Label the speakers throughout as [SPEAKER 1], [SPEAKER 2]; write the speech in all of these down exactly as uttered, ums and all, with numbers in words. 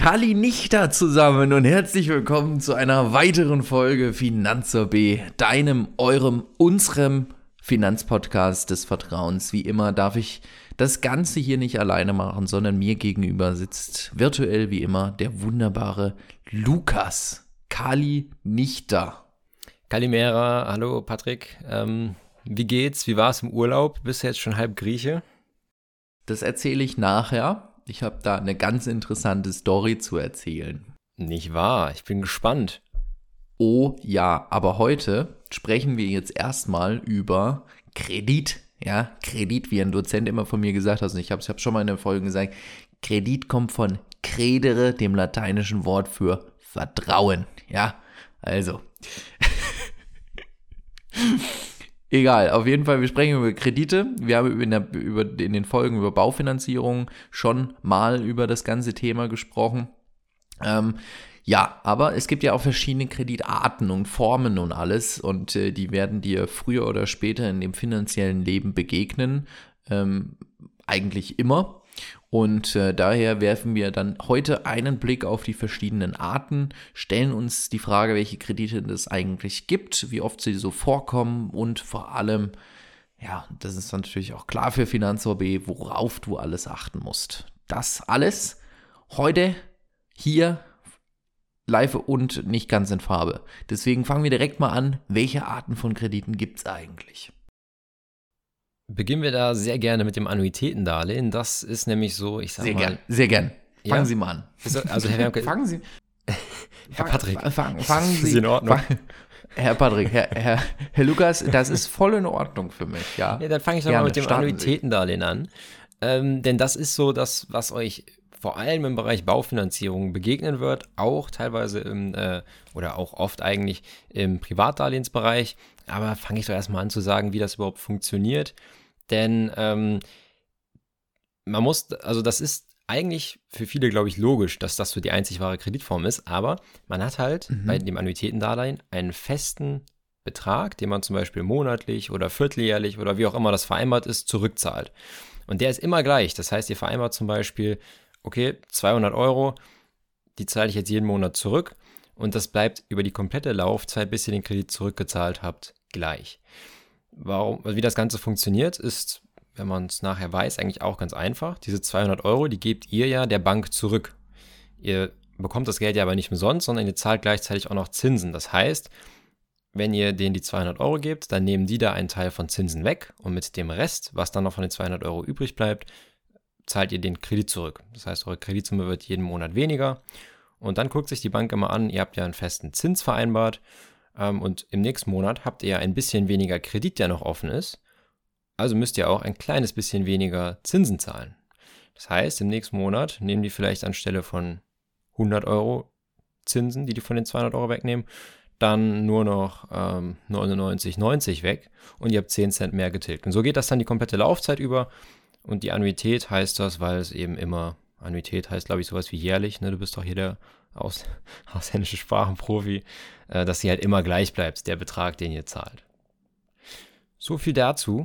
[SPEAKER 1] Kali Nichter zusammen und herzlich willkommen zu einer weiteren Folge Finanzer B, deinem, eurem, unserem Finanzpodcast des Vertrauens. Wie immer darf ich das Ganze hier nicht alleine machen, sondern mir gegenüber sitzt virtuell wie immer der wunderbare Lukas. Kali Nichter.
[SPEAKER 2] Kalimera, hallo Patrick. Ähm, wie geht's? Wie war's im Urlaub? Bist du jetzt schon halb Grieche?
[SPEAKER 1] Das erzähle ich nachher. Ich habe da eine ganz interessante Story zu erzählen.
[SPEAKER 2] Nicht wahr, ich bin gespannt.
[SPEAKER 1] Oh ja, aber heute sprechen wir jetzt erstmal über Kredit. Ja, Kredit, wie ein Dozent immer von mir gesagt hat, und ich habe es schon mal in der Folge gesagt, Kredit kommt von credere, dem lateinischen Wort für Vertrauen. Ja, also. Egal, auf jeden Fall, wir sprechen über Kredite. Wir haben in, der, über, in den Folgen über Baufinanzierung schon mal über das ganze Thema gesprochen. Ähm, ja, aber es gibt ja auch verschiedene Kreditarten und Formen und alles und äh, die werden dir früher oder später in dem finanziellen Leben begegnen. Ähm, eigentlich immer. Und äh, daher werfen wir dann heute einen Blick auf die verschiedenen Arten, stellen uns die Frage, welche Kredite es eigentlich gibt, wie oft sie so vorkommen und vor allem, ja, das ist natürlich auch klar für Finanzer B, worauf du alles achten musst. Das alles heute hier live und nicht ganz in Farbe. Deswegen fangen wir direkt mal an, welche Arten von Krediten gibt es eigentlich?
[SPEAKER 2] Beginnen wir da sehr gerne mit dem Annuitätendarlehen. Das ist nämlich so, ich sag
[SPEAKER 1] sehr
[SPEAKER 2] mal...
[SPEAKER 1] Gern, sehr gern. Fangen
[SPEAKER 2] ja?
[SPEAKER 1] Sie mal an.
[SPEAKER 2] Also Herr Wermke,
[SPEAKER 1] fangen Sie...
[SPEAKER 2] Herr Patrick,
[SPEAKER 1] fang, fangen Sie...
[SPEAKER 2] ist in Ordnung?
[SPEAKER 1] Fang, Herr Patrick, Herr, Herr, Herr Lukas, das ist voll in Ordnung für mich, ja.
[SPEAKER 2] Ja, dann fange ich doch mal mit dem Annuitätendarlehen an. Ähm, denn das ist so das, was euch vor allem im Bereich Baufinanzierung begegnen wird, auch teilweise im, äh, oder auch oft eigentlich im Privatdarlehensbereich. Aber fange ich doch erstmal an zu sagen, wie das überhaupt funktioniert. Denn ähm, man muss, also das ist eigentlich für viele, glaube ich, logisch, dass das so die einzig wahre Kreditform ist, aber man hat halt mhm. bei dem Annuitätendarlehen einen festen Betrag, den man zum Beispiel monatlich oder vierteljährlich oder wie auch immer das vereinbart ist, zurückzahlt. Und der ist immer gleich. Das heißt, ihr vereinbart zum Beispiel, okay, zweihundert Euro, die zahle ich jetzt jeden Monat zurück und das bleibt über die komplette Laufzeit, bis ihr den Kredit zurückgezahlt habt, gleich. Warum, wie das Ganze funktioniert, ist, wenn man es nachher weiß, eigentlich auch ganz einfach. Diese zweihundert Euro, die gebt ihr ja der Bank zurück. Ihr bekommt das Geld ja aber nicht umsonst, sondern ihr zahlt gleichzeitig auch noch Zinsen. Das heißt, wenn ihr denen die zweihundert Euro gebt, dann nehmen die da einen Teil von Zinsen weg und mit dem Rest, was dann noch von den zweihundert Euro übrig bleibt, zahlt ihr den Kredit zurück. Das heißt, eure Kreditsumme wird jeden Monat weniger und dann guckt sich die Bank immer an, ihr habt ja einen festen Zins vereinbart, und im nächsten Monat habt ihr ja ein bisschen weniger Kredit, der noch offen ist. Also müsst ihr auch ein kleines bisschen weniger Zinsen zahlen. Das heißt, im nächsten Monat nehmen die vielleicht anstelle von hundert Euro Zinsen, die die von den zweihundert Euro wegnehmen, dann nur noch ähm, neunundneunzig neunzig weg und ihr habt zehn Cent mehr getilgt. Und so geht das dann die komplette Laufzeit über. Und die Annuität heißt das, weil es eben immer, Annuität heißt, glaube ich, sowas wie jährlich, ne? Du bist doch hier der Aus, ausländische Sprachenprofi, äh, dass sie halt immer gleich bleibt, der Betrag, den ihr zahlt. So viel dazu.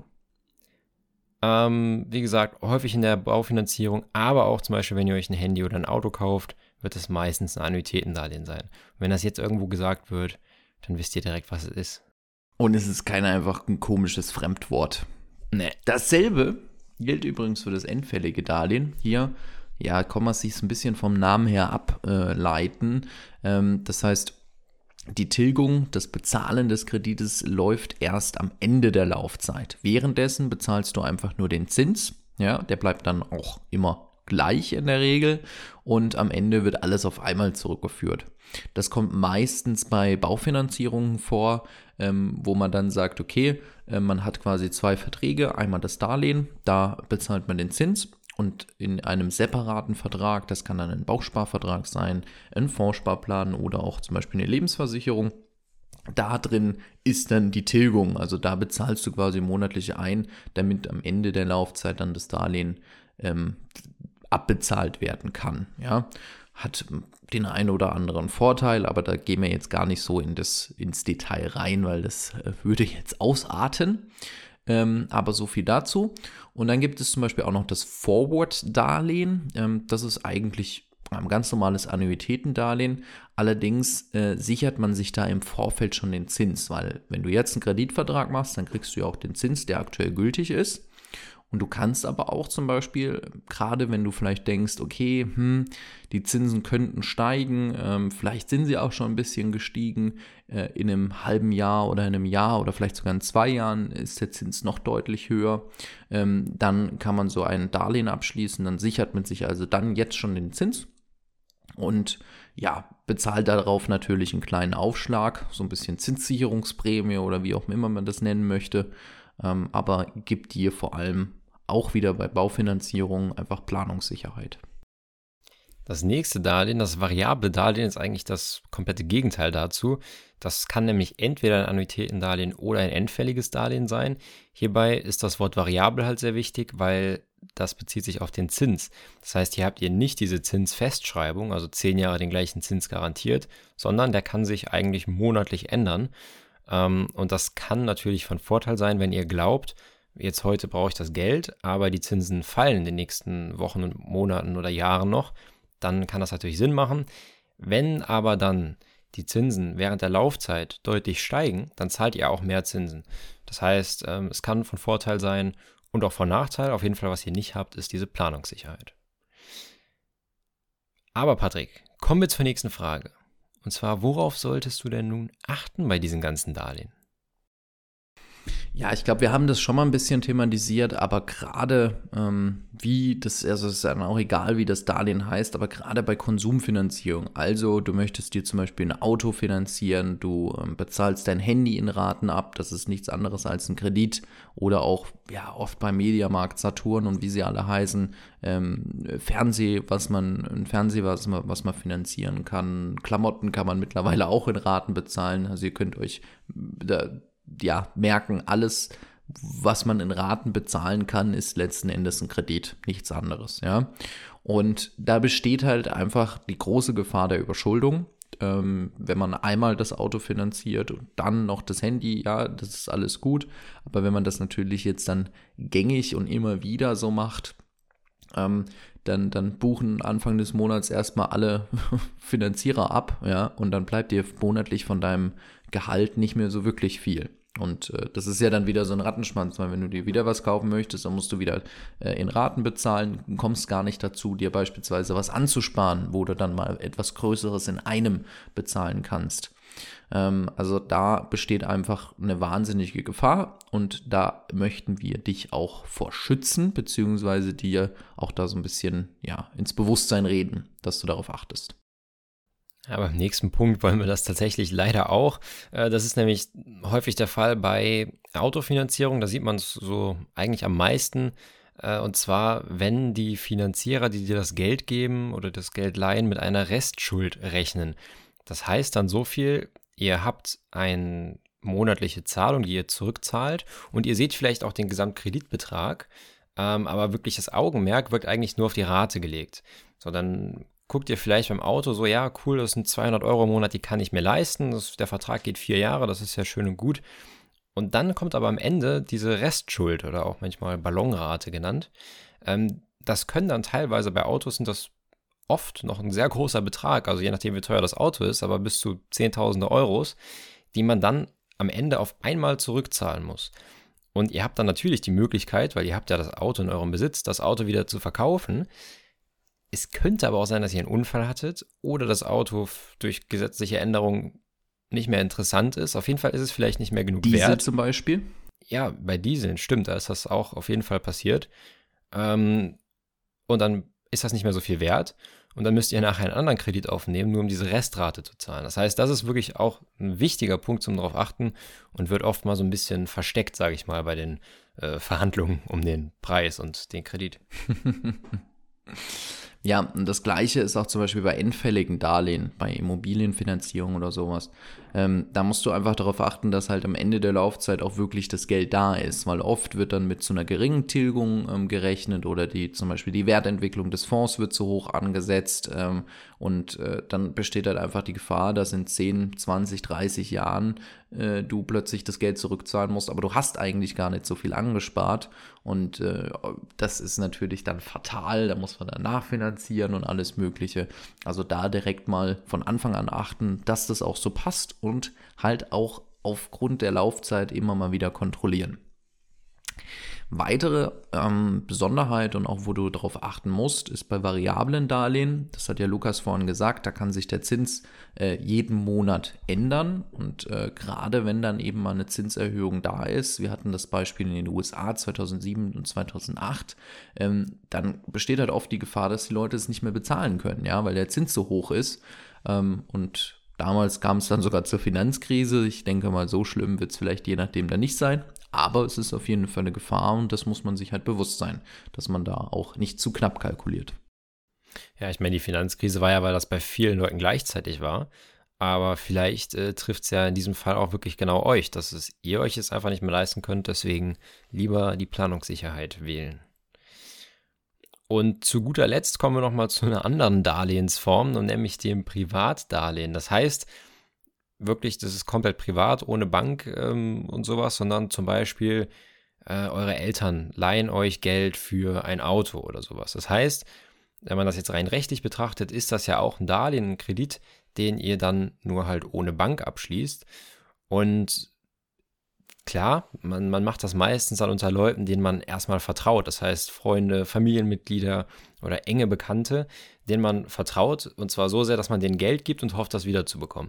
[SPEAKER 2] Ähm, wie gesagt, häufig in der Baufinanzierung, aber auch zum Beispiel, wenn ihr euch ein Handy oder ein Auto kauft, wird es meistens ein Annuitätendarlehen sein. Und wenn das jetzt irgendwo gesagt wird, dann wisst ihr direkt, was es ist.
[SPEAKER 1] Und es ist kein einfach ein komisches Fremdwort. Nee. Dasselbe gilt übrigens für das endfällige Darlehen. Hier Ja, kann man sich ein bisschen vom Namen her ableiten. Ähm, das heißt, die Tilgung, das Bezahlen des Kredites läuft erst am Ende der Laufzeit. Währenddessen bezahlst du einfach nur den Zins. Ja, der bleibt dann auch immer gleich in der Regel und am Ende wird alles auf einmal zurückgeführt. Das kommt meistens bei Baufinanzierungen vor, ähm, wo man dann sagt, okay, äh, man hat quasi zwei Verträge, einmal das Darlehen, da bezahlt man den Zins. Und in einem separaten Vertrag, das kann dann ein Bausparvertrag sein, ein Fondssparplan oder auch zum Beispiel eine Lebensversicherung, da drin ist dann die Tilgung, also da bezahlst du quasi monatlich ein, damit am Ende der Laufzeit dann das Darlehen ähm, abbezahlt werden kann. Ja, hat den einen oder anderen Vorteil, aber da gehen wir jetzt gar nicht so in das, ins Detail rein, weil das äh, würde jetzt ausarten. Ähm, aber so viel dazu. Und dann gibt es zum Beispiel auch noch das Forward-Darlehen. Ähm, das ist eigentlich ein ganz normales Annuitätendarlehen. Allerdings äh, sichert man sich da im Vorfeld schon den Zins, weil wenn du jetzt einen Kreditvertrag machst, dann kriegst du ja auch den Zins, der aktuell gültig ist. Und du kannst aber auch zum Beispiel, gerade wenn du vielleicht denkst, okay, hm, die Zinsen könnten steigen, ähm, vielleicht sind sie auch schon ein bisschen gestiegen, äh, in einem halben Jahr oder in einem Jahr oder vielleicht sogar in zwei Jahren ist der Zins noch deutlich höher, ähm, dann kann man so ein Darlehen abschließen, dann sichert man sich also dann jetzt schon den Zins und ja, bezahlt darauf natürlich einen kleinen Aufschlag, so ein bisschen Zinssicherungsprämie oder wie auch immer man das nennen möchte. Ähm, aber gibt dir vor allem auch wieder bei Baufinanzierung einfach Planungssicherheit.
[SPEAKER 2] Das nächste Darlehen, das variable Darlehen, ist eigentlich das komplette Gegenteil dazu. Das kann nämlich entweder ein Annuitätendarlehen oder ein endfälliges Darlehen sein. Hierbei ist das Wort variabel halt sehr wichtig, weil das bezieht sich auf den Zins. Das heißt, hier habt ihr nicht diese Zinsfestschreibung, also zehn Jahre den gleichen Zins garantiert, sondern der kann sich eigentlich monatlich ändern. Und das kann natürlich von Vorteil sein, wenn ihr glaubt, jetzt heute brauche ich das Geld, aber die Zinsen fallen in den nächsten Wochen und Monaten oder Jahren noch, dann kann das natürlich Sinn machen. Wenn aber dann die Zinsen während der Laufzeit deutlich steigen, dann zahlt ihr auch mehr Zinsen. Das heißt, es kann von Vorteil sein und auch von Nachteil. Auf jeden Fall, was ihr nicht habt, ist diese Planungssicherheit. Aber Patrick, kommen wir zur nächsten Frage. Und zwar, worauf solltest du denn nun achten bei diesen ganzen Darlehen?
[SPEAKER 1] Ja, ich glaube, wir haben das schon mal ein bisschen thematisiert, aber gerade ähm, wie, das, also es ist dann auch egal, wie das Darlehen heißt, aber gerade bei Konsumfinanzierung, also du möchtest dir zum Beispiel ein Auto finanzieren, du ähm, bezahlst dein Handy in Raten ab, das ist nichts anderes als ein Kredit oder auch, ja, oft beim Mediamarkt, Saturn und wie sie alle heißen, ähm, Fernseh, was man, ein Fernseher, was man, was man finanzieren kann, Klamotten kann man mittlerweile auch in Raten bezahlen, also ihr könnt euch da ja, merken, alles, was man in Raten bezahlen kann, ist letzten Endes ein Kredit, nichts anderes, ja. Und da besteht halt einfach die große Gefahr der Überschuldung, ähm, wenn man einmal das Auto finanziert und dann noch das Handy, ja, das ist alles gut, aber wenn man das natürlich jetzt dann gängig und immer wieder so macht, ähm, dann, dann buchen Anfang des Monats erstmal alle Finanzierer ab, ja, und dann bleibt dir monatlich von deinem Gehalt nicht mehr so wirklich viel. Und äh, das ist ja dann wieder so ein Rattenschwanz, weil wenn du dir wieder was kaufen möchtest, dann musst du wieder äh, in Raten bezahlen, kommst gar nicht dazu, dir beispielsweise was anzusparen, wo du dann mal etwas Größeres in einem bezahlen kannst. Ähm, also da besteht einfach eine wahnsinnige Gefahr und da möchten wir dich auch vor schützen, beziehungsweise dir auch da so ein bisschen ja, ins Bewusstsein reden, dass du darauf achtest.
[SPEAKER 2] Ja, beim nächsten Punkt wollen wir das tatsächlich leider auch. Das ist nämlich häufig der Fall bei Autofinanzierung. Da sieht man es so eigentlich am meisten. Und zwar, wenn die Finanzierer, die dir das Geld geben oder das Geld leihen, mit einer Restschuld rechnen. Das heißt dann so viel, ihr habt eine monatliche Zahlung, die ihr zurückzahlt und ihr seht vielleicht auch den Gesamtkreditbetrag, aber wirklich das Augenmerk wird eigentlich nur auf die Rate gelegt. So, dann guckt ihr vielleicht beim Auto so, ja, cool, das sind zweihundert Euro im Monat, die kann ich mir leisten. Das, der Vertrag geht vier Jahre, das ist ja schön und gut. Und dann kommt aber am Ende diese Restschuld oder auch manchmal Ballonrate genannt. Ähm, das können dann teilweise bei Autos sind das oft noch ein sehr großer Betrag, also je nachdem, wie teuer das Auto ist, aber bis zu Zehntausende Euros, die man dann am Ende auf einmal zurückzahlen muss. Und ihr habt dann natürlich die Möglichkeit, weil ihr habt ja das Auto in eurem Besitz, das Auto wieder zu verkaufen. Es könnte aber auch sein, dass ihr einen Unfall hattet oder das Auto durch gesetzliche Änderungen nicht mehr interessant ist. Auf jeden Fall ist es vielleicht nicht mehr genug
[SPEAKER 1] Diesel
[SPEAKER 2] wert.
[SPEAKER 1] Diesel zum Beispiel?
[SPEAKER 2] Ja, bei Dieseln, stimmt, da ist das auch auf jeden Fall passiert. Ähm, und dann ist das nicht mehr so viel wert. Und dann müsst ihr nachher einen anderen Kredit aufnehmen, nur um diese Restrate zu zahlen. Das heißt, das ist wirklich auch ein wichtiger Punkt zum darauf achten und wird oft mal so ein bisschen versteckt, sage ich mal, bei den äh, Verhandlungen um den Preis und den Kredit.
[SPEAKER 1] Ja, und das Gleiche ist auch zum Beispiel bei endfälligen Darlehen, bei Immobilienfinanzierung oder sowas. Ähm, da musst du einfach darauf achten, dass halt am Ende der Laufzeit auch wirklich das Geld da ist, weil oft wird dann mit so einer geringen Tilgung ähm, gerechnet oder die zum Beispiel die Wertentwicklung des Fonds wird zu hoch angesetzt ähm, und äh, dann besteht halt einfach die Gefahr, dass in zehn, zwanzig, dreißig Jahren äh, du plötzlich das Geld zurückzahlen musst, aber du hast eigentlich gar nicht so viel angespart und äh, das ist natürlich dann fatal, da muss man dann nachfinanzieren und alles Mögliche. Also da direkt mal von Anfang an achten, dass das auch so passt und halt auch aufgrund der Laufzeit immer mal wieder kontrollieren. Weitere ähm, Besonderheit und auch wo du darauf achten musst, ist bei variablen Darlehen, das hat ja Lukas vorhin gesagt, da kann sich der Zins äh, jeden Monat ändern und äh, gerade wenn dann eben mal eine Zinserhöhung da ist, wir hatten das Beispiel in den U S A zweitausendsieben und zweitausendacht, ähm, dann besteht halt oft die Gefahr, dass die Leute es nicht mehr bezahlen können, ja, weil der Zins so hoch ist ähm, und damals kam es dann sogar zur Finanzkrise. Ich denke mal, so schlimm wird es vielleicht je nachdem dann nicht sein. Aber es ist auf jeden Fall eine Gefahr und das muss man sich halt bewusst sein, dass man da auch nicht zu knapp kalkuliert.
[SPEAKER 2] Ja, ich meine, die Finanzkrise war ja, weil das bei vielen Leuten gleichzeitig war. Aber vielleicht äh, trifft es ja in diesem Fall auch wirklich genau euch, dass es ihr euch jetzt einfach nicht mehr leisten könnt. Deswegen lieber die Planungssicherheit wählen. Und zu guter Letzt kommen wir nochmal zu einer anderen Darlehensform, nämlich dem Privatdarlehen. Das heißt, wirklich, das ist komplett privat, ohne Bank ähm, und sowas, sondern zum Beispiel äh, eure Eltern leihen euch Geld für ein Auto oder sowas. Das heißt, wenn man das jetzt rein rechtlich betrachtet, ist das ja auch ein Darlehen, ein Kredit, den ihr dann nur halt ohne Bank abschließt. Und klar, man, man macht das meistens dann unter Leuten, denen man erstmal vertraut. Das heißt, Freunde, Familienmitglieder oder enge Bekannte, denen man vertraut. Und zwar so sehr, dass man denen Geld gibt und hofft, das wiederzubekommen.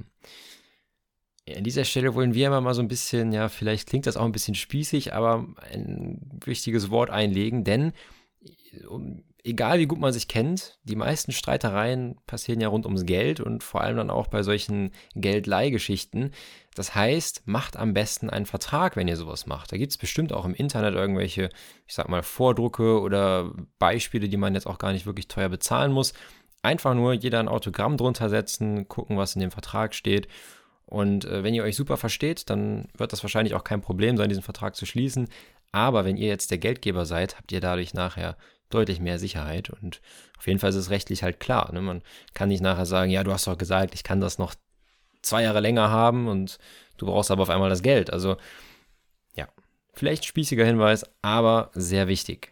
[SPEAKER 2] An dieser Stelle wollen wir immer mal so ein bisschen, ja, vielleicht klingt das auch ein bisschen spießig, aber ein wichtiges Wort einlegen, denn egal wie gut man sich kennt, die meisten Streitereien passieren ja rund ums Geld und vor allem dann auch bei solchen Geldleihgeschichten. Das heißt, macht am besten einen Vertrag, wenn ihr sowas macht. Da gibt es bestimmt auch im Internet irgendwelche, ich sag mal, Vordrucke oder Beispiele, die man jetzt auch gar nicht wirklich teuer bezahlen muss. Einfach nur jeder ein Autogramm drunter setzen, gucken, was in dem Vertrag steht. Und äh, wenn ihr euch super versteht, dann wird das wahrscheinlich auch kein Problem sein, diesen Vertrag zu schließen. Aber wenn ihr jetzt der Geldgeber seid, habt ihr dadurch nachher deutlich mehr Sicherheit. Und auf jeden Fall ist es rechtlich halt klar. Ne? Man kann nicht nachher sagen, ja, du hast doch gesagt, ich kann das noch zwei Jahre länger haben und du brauchst aber auf einmal das Geld. Also ja, vielleicht spießiger Hinweis, aber sehr wichtig.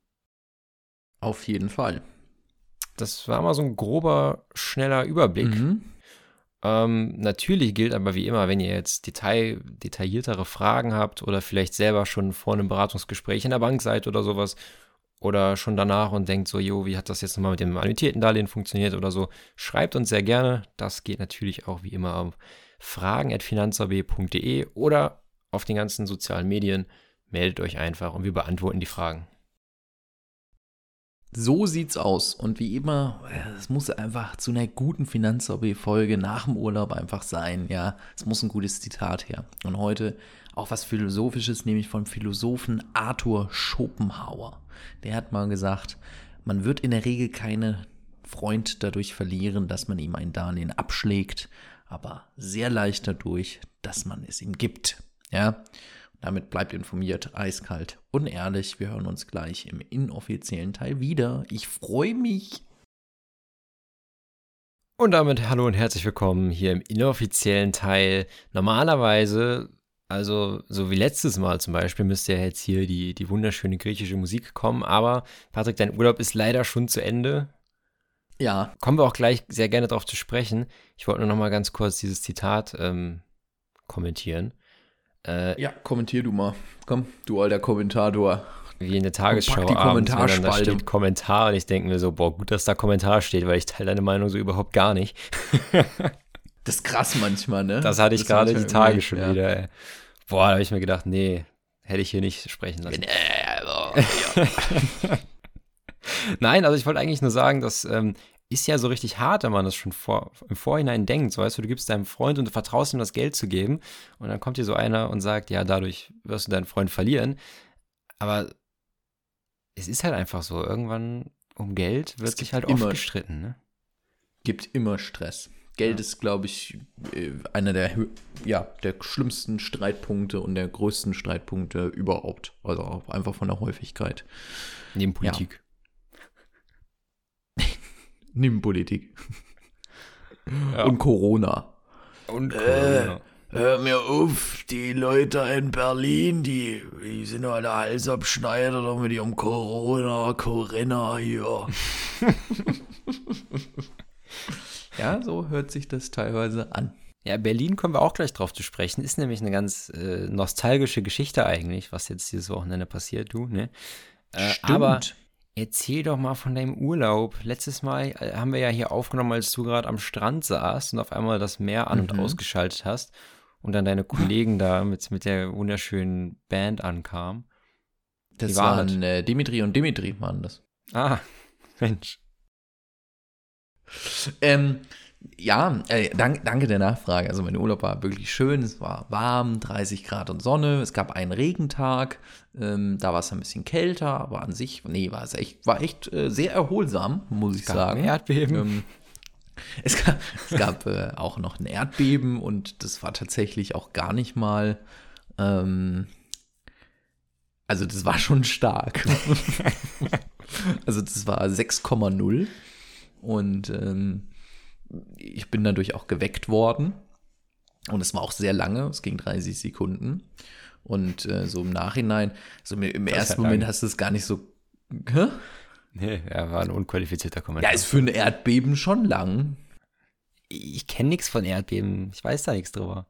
[SPEAKER 1] Auf jeden Fall.
[SPEAKER 2] Das war mal so ein grober, schneller Überblick.
[SPEAKER 1] Mhm.
[SPEAKER 2] Ähm, natürlich gilt aber wie immer, wenn ihr jetzt Detail, detailliertere Fragen habt oder vielleicht selber schon vor einem Beratungsgespräch in der Bank seid oder sowas oder schon danach und denkt so, jo, wie hat das jetzt nochmal mit dem Annuitätendarlehen funktioniert oder so, schreibt uns sehr gerne. Das geht natürlich auch wie immer auf fragen at finanzab punkt de oder auf den ganzen sozialen Medien. Meldet euch einfach und wir beantworten die Fragen.
[SPEAKER 1] So sieht's aus. Und wie immer, es muss einfach zu einer guten Finanzhobby-Folge nach dem Urlaub einfach sein, ja. Es muss ein gutes Zitat her. Und heute auch was Philosophisches, nämlich vom Philosophen Arthur Schopenhauer. Der hat mal gesagt, man wird in der Regel keinen Freund dadurch verlieren, dass man ihm ein Darlehen abschlägt, aber sehr leicht dadurch, dass man es ihm gibt, ja. Damit bleibt informiert, eiskalt und ehrlich. Wir hören uns gleich im inoffiziellen Teil wieder. Ich freue mich.
[SPEAKER 2] Und damit hallo und herzlich willkommen hier im inoffiziellen Teil. Normalerweise, also so wie letztes Mal zum Beispiel, müsste ja jetzt hier die, die wunderschöne griechische Musik kommen. Aber Patrick, dein Urlaub ist leider schon zu Ende.
[SPEAKER 1] Ja.
[SPEAKER 2] Kommen wir auch gleich sehr gerne darauf zu sprechen. Ich wollte nur noch mal ganz kurz dieses Zitat ähm, kommentieren.
[SPEAKER 1] Äh, ja, kommentier du mal. Komm, du alter Kommentator.
[SPEAKER 2] Wie in der Tagesschau
[SPEAKER 1] pack die
[SPEAKER 2] abends, wenn dann da
[SPEAKER 1] Kommentarspalte.
[SPEAKER 2] steht Kommentar und ich denke mir so, boah, gut, dass da Kommentar steht, weil ich teile deine Meinung so überhaupt gar nicht.
[SPEAKER 1] Das ist krass manchmal, ne?
[SPEAKER 2] Das hatte ich
[SPEAKER 1] das
[SPEAKER 2] gerade die Tage schon
[SPEAKER 1] ja.
[SPEAKER 2] wieder, ey. Boah, da habe ich mir gedacht, nee, hätte ich hier nicht sprechen lassen.
[SPEAKER 1] Äh, also, ja.
[SPEAKER 2] Nein, also ich wollte eigentlich nur sagen, dass ähm, ist ja so richtig hart, wenn man das schon vor, im Vorhinein denkt. So, weißt du, du gibst deinem Freund und du vertraust ihm das Geld zu geben und dann kommt dir so einer und sagt, ja, dadurch wirst du deinen Freund verlieren. Aber es ist halt einfach so, irgendwann um Geld wird sich halt oft
[SPEAKER 1] immer,
[SPEAKER 2] gestritten. Ne?
[SPEAKER 1] Gibt immer Stress. Geld ist, glaube ich, einer der, ja, der schlimmsten Streitpunkte und der größten Streitpunkte überhaupt. Also auch einfach von der Häufigkeit.
[SPEAKER 2] Neben Politik.
[SPEAKER 1] Ja. Neben Politik.
[SPEAKER 2] Ja.
[SPEAKER 1] Und Corona.
[SPEAKER 2] Und Corona.
[SPEAKER 1] Äh, hör mir auf, die Leute in Berlin, die, die sind alle Halsabschneider doch mit ihrem Corona, Corinna hier. Ja, so hört sich das teilweise an.
[SPEAKER 2] Ja, Berlin kommen wir auch gleich drauf zu sprechen. Ist nämlich eine ganz äh, nostalgische Geschichte eigentlich, was jetzt dieses Wochenende passiert, du, ne? Äh,
[SPEAKER 1] Stimmt.
[SPEAKER 2] Aber erzähl doch mal von deinem Urlaub. Letztes Mal äh, haben wir ja hier aufgenommen, als du gerade am Strand saßt und auf einmal das Meer an- und
[SPEAKER 1] Mhm.
[SPEAKER 2] ausgeschaltet hast und dann deine Kollegen da mit, mit der wunderschönen Band ankamen.
[SPEAKER 1] Das
[SPEAKER 2] Wie war
[SPEAKER 1] waren äh, Dimitri und Dimitri, waren das.
[SPEAKER 2] Ah, Mensch.
[SPEAKER 1] Ähm, ja, äh, dank, danke der Nachfrage. Also mein Urlaub war wirklich schön. Es war warm, dreißig Grad und Sonne. Es gab einen Regentag. Ähm, da war es ein bisschen kälter, aber an sich, nee, war es echt, war echt äh, sehr erholsam, muss ich
[SPEAKER 2] Gab
[SPEAKER 1] sagen.
[SPEAKER 2] ein Erdbeben.
[SPEAKER 1] Ähm, es gab, es gab äh, auch noch ein Erdbeben und das war tatsächlich auch gar nicht mal, ähm, also das war schon stark. Also das war sechs Komma null und ähm, ich bin dadurch auch geweckt worden und es war auch sehr lange, es ging dreißig Sekunden und äh, so im Nachhinein, so im, im
[SPEAKER 2] Das ist
[SPEAKER 1] ersten
[SPEAKER 2] ja
[SPEAKER 1] Moment
[SPEAKER 2] lang.
[SPEAKER 1] hast du es gar nicht so, hä?
[SPEAKER 2] Nee, er war ein unqualifizierter Kommentar.
[SPEAKER 1] Ja, ist für ein Erdbeben schon lang.
[SPEAKER 2] Ich kenne nichts von Erdbeben. Ich weiß da nichts drüber.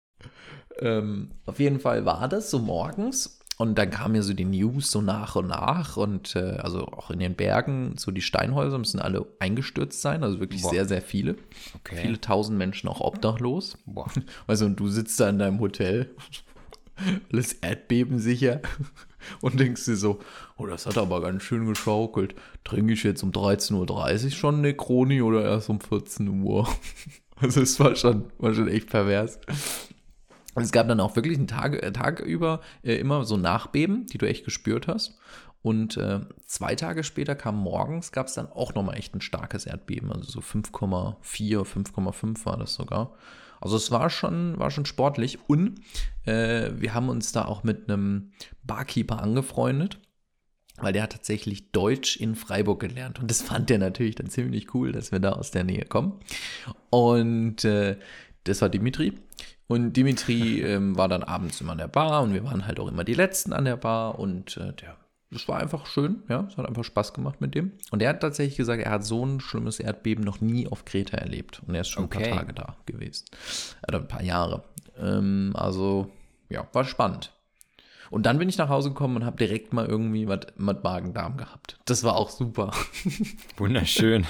[SPEAKER 1] Ähm, auf jeden Fall war das so morgens und dann kamen ja so die News so nach und nach und äh, also auch in den Bergen, so die Steinhäuser müssen alle eingestürzt sein, also wirklich
[SPEAKER 2] Boah.
[SPEAKER 1] sehr, sehr viele.
[SPEAKER 2] Okay.
[SPEAKER 1] Viele tausend Menschen auch obdachlos.
[SPEAKER 2] Boah.
[SPEAKER 1] Also und du sitzt da in deinem Hotel, alles erdbebensicher und denkst dir so, oh, das hat aber ganz schön geschaukelt. Trinke ich jetzt um dreizehn Uhr dreißig schon Negroni oder erst um vierzehn Uhr? Also es war schon, war schon echt pervers. Und es gab dann auch wirklich einen Tag, äh, Tag über äh, immer so Nachbeben, die du echt gespürt hast. Und äh, zwei Tage später kam morgens, gab es dann auch nochmal echt ein starkes Erdbeben. Also so fünf Komma vier, fünf Komma fünf war das sogar. Also es war schon, war schon sportlich. Und äh, wir haben uns da auch mit einem Barkeeper angefreundet, weil der hat tatsächlich Deutsch in Freiburg gelernt. Und das fand der natürlich dann ziemlich cool, dass wir da aus der Nähe kommen. Und äh, das war Dimitri. Und Dimitri ähm, war dann abends immer an der Bar und wir waren halt auch immer die Letzten an der Bar und äh, der, das war einfach schön, ja, es hat einfach Spaß gemacht mit dem. Und er hat tatsächlich gesagt, er hat so ein schlimmes Erdbeben noch nie auf Kreta erlebt und er ist schon
[SPEAKER 2] Okay.
[SPEAKER 1] ein paar Tage da gewesen, oder ein paar Jahre. Ähm, also, ja, war spannend. Und dann bin ich nach Hause gekommen und habe direkt mal irgendwie was mit Magen-Darm gehabt. Das war auch super.
[SPEAKER 2] Wunderschön.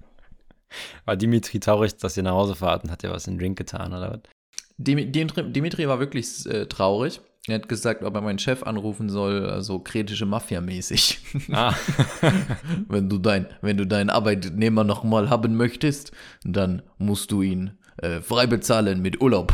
[SPEAKER 2] War Dimitri traurig, dass ihr nach Hause fahrt und hat er was in den Drink getan, oder was?
[SPEAKER 1] Dim- Dim- Dimitri war wirklich äh, traurig. Er hat gesagt, ob er meinen Chef anrufen soll, also kretische Mafia-mäßig.
[SPEAKER 2] Ah,
[SPEAKER 1] wenn du dein, wenn du deinen Arbeitnehmer noch mal haben möchtest, dann musst du ihn äh, frei bezahlen mit Urlaub.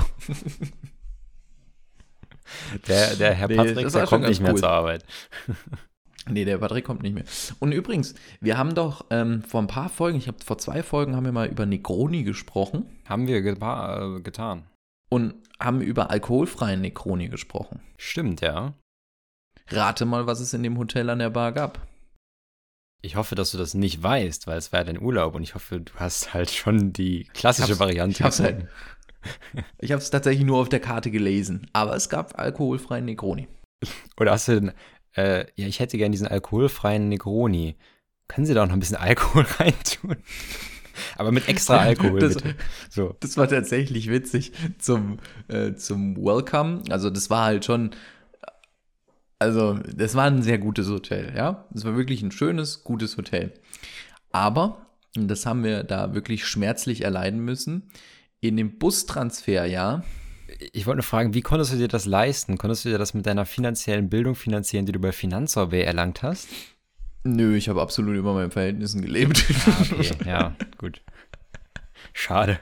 [SPEAKER 2] der, der Herr
[SPEAKER 1] Nee,
[SPEAKER 2] Patrick,
[SPEAKER 1] das war
[SPEAKER 2] der
[SPEAKER 1] schon
[SPEAKER 2] kommt nicht
[SPEAKER 1] ganz
[SPEAKER 2] mehr
[SPEAKER 1] cool.
[SPEAKER 2] zur Arbeit.
[SPEAKER 1] Nee, der Patrick kommt nicht mehr. Und übrigens, wir haben doch ähm, vor ein paar Folgen, ich habe vor zwei Folgen, haben wir mal über Negroni gesprochen
[SPEAKER 2] Haben wir geta- äh, getan.
[SPEAKER 1] und haben über alkoholfreien Negroni gesprochen.
[SPEAKER 2] Stimmt, ja.
[SPEAKER 1] Rate mal, was es in dem Hotel an der Bar gab.
[SPEAKER 2] Ich hoffe, dass du das nicht weißt, weil es war ja dein Urlaub und ich hoffe, du hast halt schon die klassische
[SPEAKER 1] Ich hab's-
[SPEAKER 2] Variante.
[SPEAKER 1] Ich hab's
[SPEAKER 2] gefunden.
[SPEAKER 1] halt. Ich habe es tatsächlich nur auf der Karte gelesen, aber es gab alkoholfreien Negroni.
[SPEAKER 2] Oder hast du denn, äh, ja, ich hätte gern diesen alkoholfreien Negroni. Können Sie da auch noch ein bisschen Alkohol reintun? Aber mit extra Alkohol,
[SPEAKER 1] Das-
[SPEAKER 2] bitte. So.
[SPEAKER 1] Das war tatsächlich witzig zum, äh, zum Welcome. Also das war halt schon, also das war ein sehr gutes Hotel, ja. Es war wirklich ein schönes, gutes Hotel. Aber, und das haben wir da wirklich schmerzlich erleiden müssen, in dem Bustransfer, ja,
[SPEAKER 2] Ich wollte nur fragen, wie konntest du dir das leisten? Konntest du dir das mit deiner finanziellen Bildung finanzieren, die du bei Finanzsurvey erlangt hast?
[SPEAKER 1] nö, ich habe absolut über meinen Verhältnissen gelebt.
[SPEAKER 2] Ah, okay, ja, gut. Schade.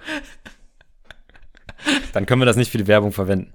[SPEAKER 2] Dann können wir das nicht für die Werbung verwenden.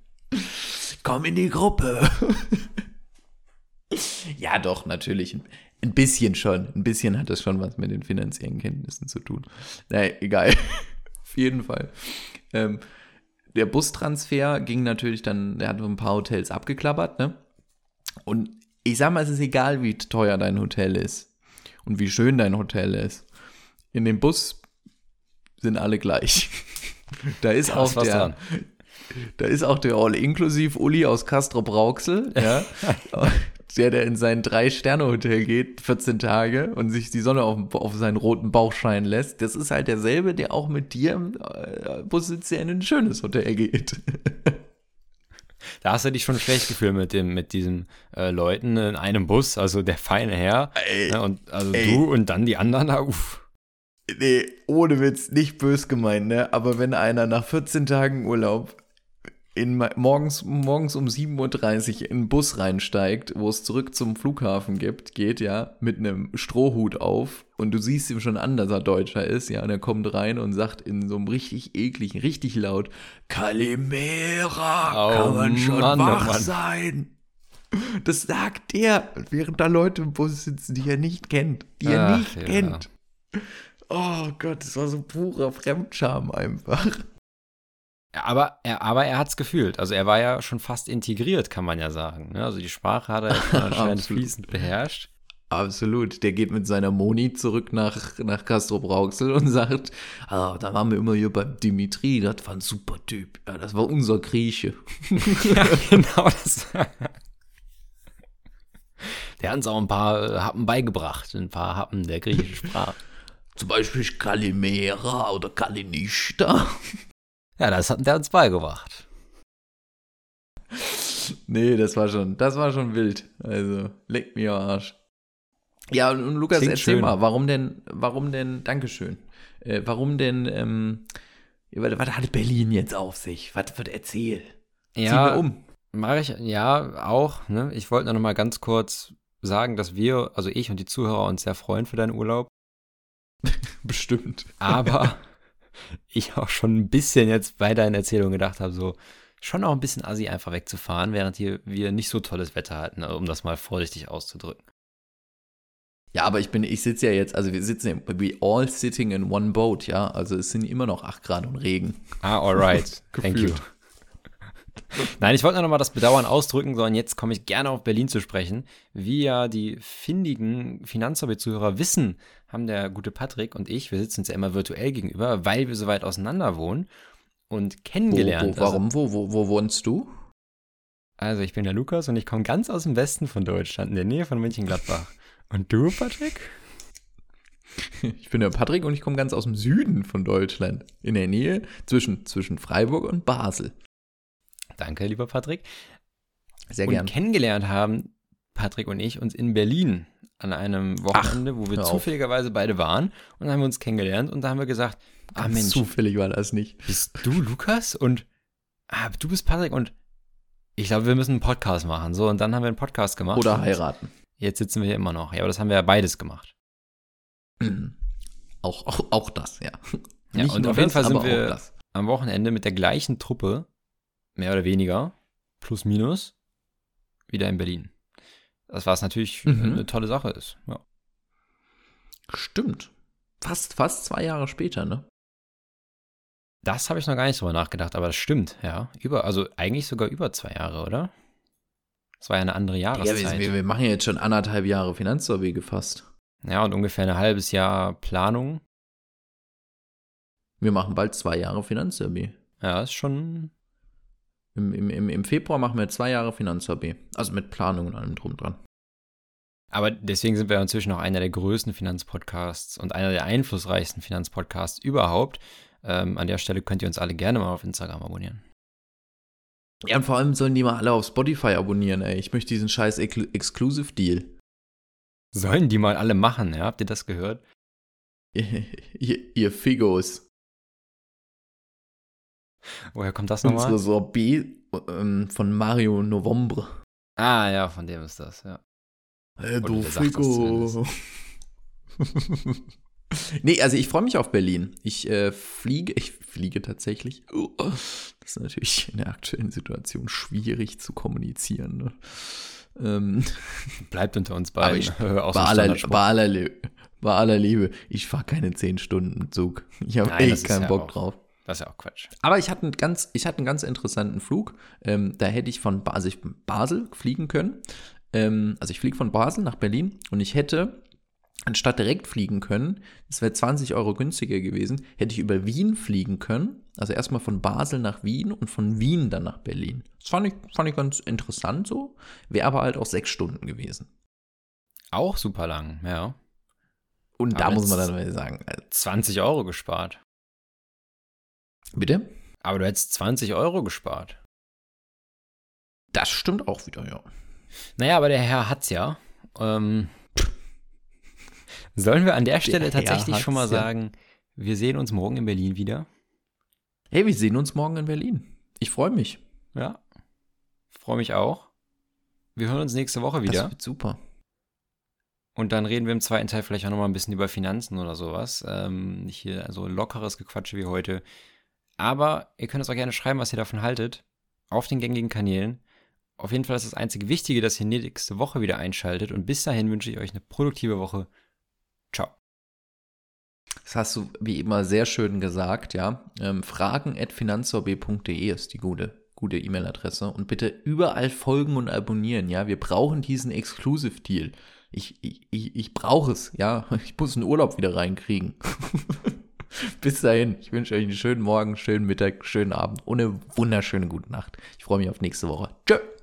[SPEAKER 1] Komm in die Gruppe. Ja, doch, natürlich. Ein bisschen schon. Ein bisschen hat das schon was mit den finanziellen Kenntnissen zu tun. Naja, egal. Auf jeden Fall. Ähm, der Bustransfer ging natürlich dann, der hat ein paar Hotels abgeklappert, ne? Und ich sag mal, es ist egal, wie teuer dein Hotel ist und wie schön dein Hotel ist. In dem Bus sind alle gleich. Da ist auch der, dran. Da ist auch der All-Inclusive-Uli aus Castrop-Rauxel, ja, der, der in sein Drei-Sterne-Hotel geht, vierzehn Tage und sich die Sonne auf, auf seinen roten Bauch scheinen lässt. Das ist halt derselbe, der auch mit dir im äh, Bus sitzt, der in ein schönes Hotel geht.
[SPEAKER 2] Da hast du dich schon schlecht gefühlt mit dem, mit diesen äh, Leuten in einem Bus, also der feine Herr, ey, ne, und also ey. Du und dann die anderen, da, uff.
[SPEAKER 1] Nee, ohne Witz, nicht bös gemeint, ne? Aber wenn einer nach vierzehn Tagen Urlaub in, morgens, morgens um sieben Uhr dreißig in einen Bus reinsteigt, wo es zurück zum Flughafen gibt, geht, ja, mit einem Strohhut auf und du siehst ihm schon an, dass er Deutscher ist, ja, und er kommt rein und sagt in so einem richtig ekligen, richtig laut, Kalimera, oh, kann man schon Mann, wach Mann. sein. Das sagt der, während da Leute im Bus sitzen, die er nicht kennt, die er Ach, nicht ja. kennt. Oh Gott, das war so purer Fremdscham einfach.
[SPEAKER 2] Aber er, aber er hat es gefühlt. Also er war ja schon fast integriert, kann man ja sagen. Also die Sprache hat er ja anscheinend fließend beherrscht.
[SPEAKER 1] Absolut. Der geht mit seiner Moni zurück nach, nach Castrop-Rauxel und sagt, ah, da waren wir immer hier beim Dimitri, das war ein super Typ. Ja, das war unser Grieche.
[SPEAKER 2] Ja, genau. Das der hat uns auch ein paar Happen beigebracht, ein paar Happen der griechischen Sprache.
[SPEAKER 1] Zum Beispiel Kalimera oder Kalinishta.
[SPEAKER 2] Ja, das hat der uns beigebracht.
[SPEAKER 1] Nee, das war schon, das war schon wild. Also, leck mir am Arsch. Ja, und Lukas, Klingt erzähl schön. mal, warum denn, warum denn, Dankeschön, äh, warum denn, ähm, was, was hat Berlin jetzt auf sich? Was, was erzähl?
[SPEAKER 2] Ja, zieh mir um. Mach ich, ja, auch, ne? Ich wollte noch mal ganz kurz sagen, dass wir, also ich und die Zuhörer uns sehr freuen für deinen Urlaub.
[SPEAKER 1] Bestimmt.
[SPEAKER 2] Aber ich auch schon ein bisschen jetzt bei deinen Erzählungen gedacht habe, so schon auch ein bisschen assi einfach wegzufahren, während hier wir nicht so tolles Wetter hatten, um das mal vorsichtig auszudrücken.
[SPEAKER 1] Ja, aber ich bin, ich sitze ja jetzt, also wir sitzen, we all sitting in one boat, ja, also es sind immer noch acht Grad und Regen.
[SPEAKER 2] Ah, alright, thank you. Nein, ich wollte nur noch mal das Bedauern ausdrücken, sondern jetzt komme ich gerne auf Berlin zu sprechen. Wie ja die findigen Finanzhobby-Zuhörer wissen, haben der gute Patrick und ich, wir sitzen uns ja immer virtuell gegenüber, weil wir so weit auseinander wohnen und kennengelernt.
[SPEAKER 1] Wo, wo, warum? Also, wo, wo, wo wohnst du?
[SPEAKER 2] Also ich bin der Lukas und ich komme ganz aus dem Westen von Deutschland, in der Nähe von Mönchengladbach. Und du, Patrick?
[SPEAKER 1] Ich bin der Patrick und ich komme ganz aus dem Süden von Deutschland, in der Nähe zwischen, zwischen Freiburg und Basel.
[SPEAKER 2] Danke, lieber Patrick.
[SPEAKER 1] Sehr gerne.
[SPEAKER 2] Und kennengelernt haben Patrick und ich uns in Berlin an einem Wochenende, Ach, wo wir zufälligerweise beide waren. Und dann haben wir uns kennengelernt und da haben wir gesagt, ah
[SPEAKER 1] Ganz
[SPEAKER 2] Mensch.
[SPEAKER 1] Zufällig war das nicht.
[SPEAKER 2] Bist du Lukas? Und ah, du bist Patrick und ich glaube, wir müssen einen Podcast machen. So, und dann haben wir einen Podcast gemacht.
[SPEAKER 1] Oder heiraten.
[SPEAKER 2] Jetzt sitzen wir hier immer noch. Ja, aber das haben wir ja beides gemacht.
[SPEAKER 1] auch, auch, auch das, ja.
[SPEAKER 2] Ja, nicht und auf jeden das, Fall sind wir am Wochenende mit der gleichen Truppe, mehr oder weniger, plus minus, wieder in Berlin. Das was natürlich mhm. eine tolle Sache ist. Ja.
[SPEAKER 1] Stimmt. Fast, fast zwei Jahre später, ne?
[SPEAKER 2] Das habe ich noch gar nicht drüber nachgedacht, aber das stimmt, ja. Über, also eigentlich sogar über zwei Jahre, oder? Das war ja eine andere Jahreszeit.
[SPEAKER 1] Ja, wir, wir machen ja jetzt schon anderthalb Jahre Finanzsurvey gefasst.
[SPEAKER 2] Ja, und ungefähr ein halbes Jahr Planung.
[SPEAKER 1] Wir machen bald zwei Jahre Finanzsurvey.
[SPEAKER 2] Ja, ist schon...
[SPEAKER 1] Im, im, Im Februar machen wir zwei Jahre Finanzsurvey. Also mit Planung und allem drum dran.
[SPEAKER 2] Aber deswegen sind wir inzwischen auch einer der größten Finanzpodcasts und einer der einflussreichsten Finanzpodcasts überhaupt. Ähm, an der Stelle könnt ihr uns alle gerne mal auf Instagram abonnieren.
[SPEAKER 1] Ja, und vor allem sollen die mal alle auf Spotify abonnieren, ey. Ich möchte diesen scheiß Ex- Exclusive-Deal.
[SPEAKER 2] Sollen die mal alle machen, ja? Habt ihr das gehört?
[SPEAKER 1] ihr, ihr Figos.
[SPEAKER 2] Woher kommt das nochmal?
[SPEAKER 1] Unsere Sorbet ähm, von Mario Novembre.
[SPEAKER 2] Ah, ja, von dem ist das, ja.
[SPEAKER 1] Hey, du Figo. Nee, also ich freue mich auf Berlin. Ich äh, fliege, ich fliege tatsächlich. Das ist natürlich in der aktuellen Situation schwierig zu kommunizieren. Ne? Ähm,
[SPEAKER 2] Bleibt unter uns beiden.
[SPEAKER 1] Aber ich, bei, aller, bei, aller, bei aller Liebe, ich fahre keine zehn Stunden Zug. Ich habe echt keinen ja Bock
[SPEAKER 2] auch,
[SPEAKER 1] drauf.
[SPEAKER 2] Das ist ja auch Quatsch.
[SPEAKER 1] Aber ich hatte einen ganz, ich hatte einen ganz interessanten Flug. Ähm, da hätte ich von Basel, also Basel fliegen können. Ähm, also ich fliege von Basel nach Berlin und ich hätte, anstatt direkt fliegen können, das wäre zwanzig Euro günstiger gewesen, hätte ich über Wien fliegen können. Also erstmal von Basel nach Wien und von Wien dann nach Berlin. Das fand ich, fand ich ganz interessant so. Wäre aber halt auch sechs Stunden gewesen.
[SPEAKER 2] Auch super lang, ja.
[SPEAKER 1] Und aber da muss man dann mal sagen. Also
[SPEAKER 2] zwanzig Euro gespart.
[SPEAKER 1] Bitte?
[SPEAKER 2] Aber du hättest zwanzig Euro gespart.
[SPEAKER 1] Das stimmt auch wieder, ja.
[SPEAKER 2] Naja, aber der Herr hat's ja. Ähm, sollen wir an der Stelle der tatsächlich schon mal sagen, ja. Wir sehen uns morgen in Berlin wieder?
[SPEAKER 1] Hey, wir sehen uns morgen in Berlin. Ich freue mich.
[SPEAKER 2] Ja, freue mich auch. Wir hören uns nächste Woche wieder.
[SPEAKER 1] Das wird super.
[SPEAKER 2] Und dann reden wir im zweiten Teil vielleicht auch nochmal ein bisschen über Finanzen oder sowas. Ähm, nicht hier so lockeres Gequatsche wie heute. Aber ihr könnt uns auch gerne schreiben, was ihr davon haltet. Auf den gängigen Kanälen. Auf jeden Fall ist das einzige Wichtige, dass ihr nächste Woche wieder einschaltet. Und bis dahin wünsche ich euch eine produktive Woche. Ciao.
[SPEAKER 1] Das hast du wie immer sehr schön gesagt, ja. Ähm, fragen at finanzsorbet punkt de ist die gute, gute E-Mail-Adresse. Und bitte überall folgen und abonnieren, ja. Wir brauchen diesen Exclusive-Deal. Ich, ich, ich, ich brauche es, ja. Ich muss einen Urlaub wieder reinkriegen. Bis dahin, ich wünsche euch einen schönen Morgen, schönen Mittag, schönen Abend und eine wunderschöne gute Nacht. Ich freue mich auf nächste Woche. Tschö.